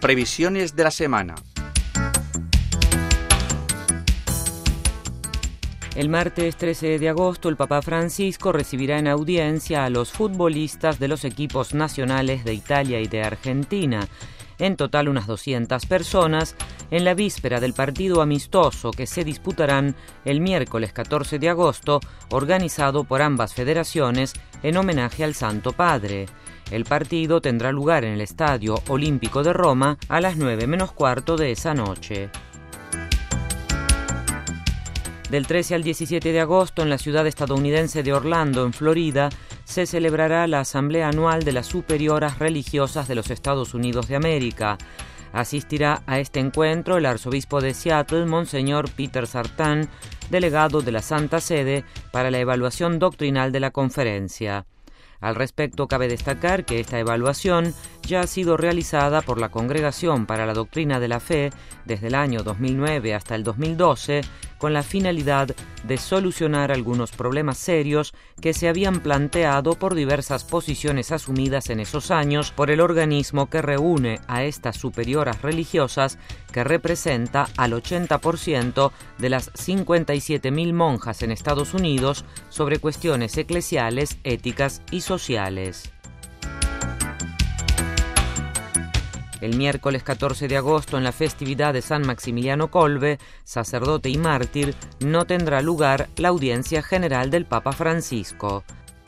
Previsiones de la semana. El martes 13 de agosto, el Papa Francisco recibirá en audiencia a los futbolistas de los equipos nacionales de Italia y de Argentina. En total unas 200 personas, en la víspera del partido amistoso que se disputarán el miércoles 14 de agosto, organizado por ambas federaciones en homenaje al Santo Padre. El partido tendrá lugar en el Estadio Olímpico de Roma a las 9:15 de esa noche. Del 13 al 17 de agosto, en la ciudad estadounidense de Orlando, en Florida, se celebrará la Asamblea Anual de las Superioras Religiosas de los Estados Unidos de América. Asistirá a este encuentro el arzobispo de Seattle, Monseñor Peter Sartain, delegado de la Santa Sede para la evaluación doctrinal de la conferencia. Al respecto, cabe destacar que esta evaluación ya ha sido realizada por la Congregación para la Doctrina de la Fe desde el año 2009 hasta el 2012, con la finalidad de solucionar algunos problemas serios que se habían planteado por diversas posiciones asumidas en esos años por el organismo que reúne a estas superioras religiosas, que representa al 80% de las 57.000 monjas en Estados Unidos sobre cuestiones eclesiales, éticas y sociales. El miércoles 14 de agosto, en la festividad de San Maximiliano Kolbe, sacerdote y mártir, no tendrá lugar la audiencia general del Papa Francisco.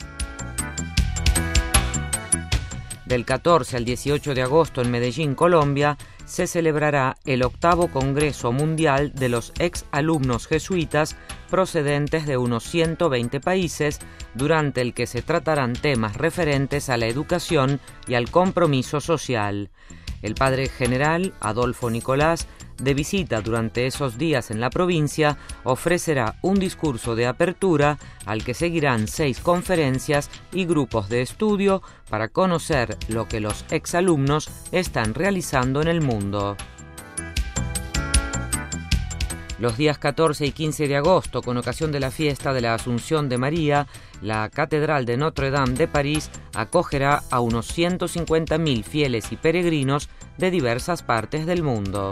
Del 14 al 18 de agosto, en Medellín, Colombia, se celebrará el 8º Congreso Mundial de los ex-alumnos jesuitas procedentes de unos 120 países, durante el que se tratarán temas referentes a la educación y al compromiso social. El padre general, Adolfo Nicolás, de visita durante esos días en la provincia, ofrecerá un discurso de apertura al que seguirán 6 conferencias y grupos de estudio para conocer lo que los exalumnos están realizando en el mundo. Los días 14 y 15 de agosto, con ocasión de la fiesta de la Asunción de María, la Catedral de Notre-Dame de París acogerá a unos 150.000 fieles y peregrinos de diversas partes del mundo.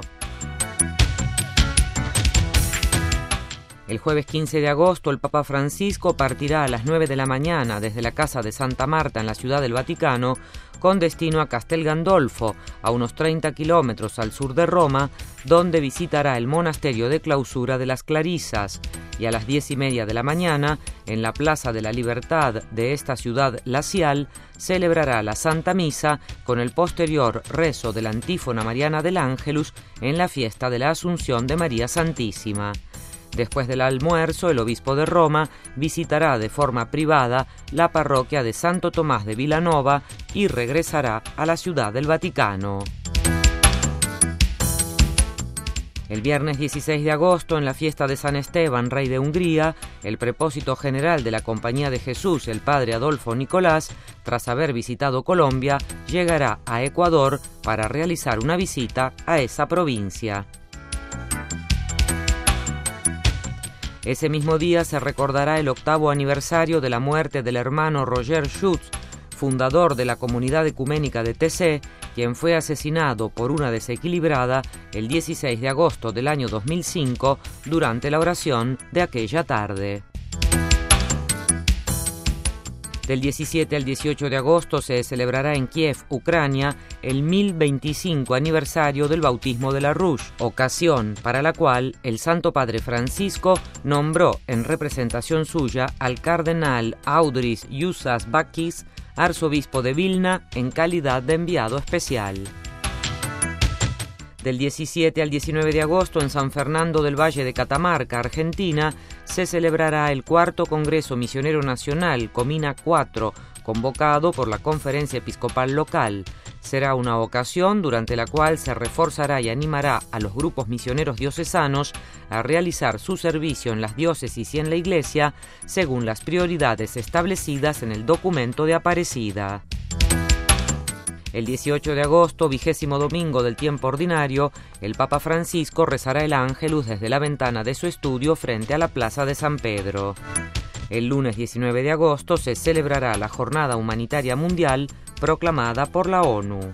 El jueves 15 de agosto, el Papa Francisco partirá a las 9 de la mañana desde la Casa de Santa Marta en la Ciudad del Vaticano con destino a Castel Gandolfo, a unos 30 kilómetros al sur de Roma, donde visitará el Monasterio de Clausura de las Clarisas, y a las 10:30 de la mañana, en la Plaza de la Libertad de esta ciudad lacial, celebrará la Santa Misa con el posterior rezo de la antífona mariana del Ángelus en la fiesta de la Asunción de María Santísima. Después del almuerzo, el obispo de Roma visitará de forma privada la parroquia de Santo Tomás de Vilanova y regresará a la Ciudad del Vaticano. El viernes 16 de agosto, en la fiesta de San Esteban, rey de Hungría, el prepósito general de la Compañía de Jesús, el padre Adolfo Nicolás, tras haber visitado Colombia, llegará a Ecuador para realizar una visita a esa provincia. Ese mismo día se recordará el 8º aniversario de la muerte del hermano Roger Schutz, fundador de la comunidad ecuménica de TC, quien fue asesinado por una desequilibrada el 16 de agosto del año 2005 durante la oración de aquella tarde. Del 17 al 18 de agosto se celebrará en Kiev, Ucrania, el 1025 aniversario del bautismo de la Rouge, ocasión para la cual el Santo Padre Francisco nombró en representación suya al cardenal Audrys Jusas Bakis, arzobispo de Vilna, en calidad de enviado especial. Del 17 al 19 de agosto, en San Fernando del Valle de Catamarca, Argentina, se celebrará el 4º Congreso Misionero Nacional, Comina 4, convocado por la Conferencia Episcopal Local. Será una ocasión durante la cual se reforzará y animará a los grupos misioneros diocesanos a realizar su servicio en las diócesis y en la Iglesia, según las prioridades establecidas en el documento de Aparecida. El 18 de agosto, 20º domingo del tiempo ordinario, el Papa Francisco rezará el Ángelus desde la ventana de su estudio frente a la Plaza de San Pedro. El lunes 19 de agosto se celebrará la Jornada Humanitaria Mundial proclamada por la ONU.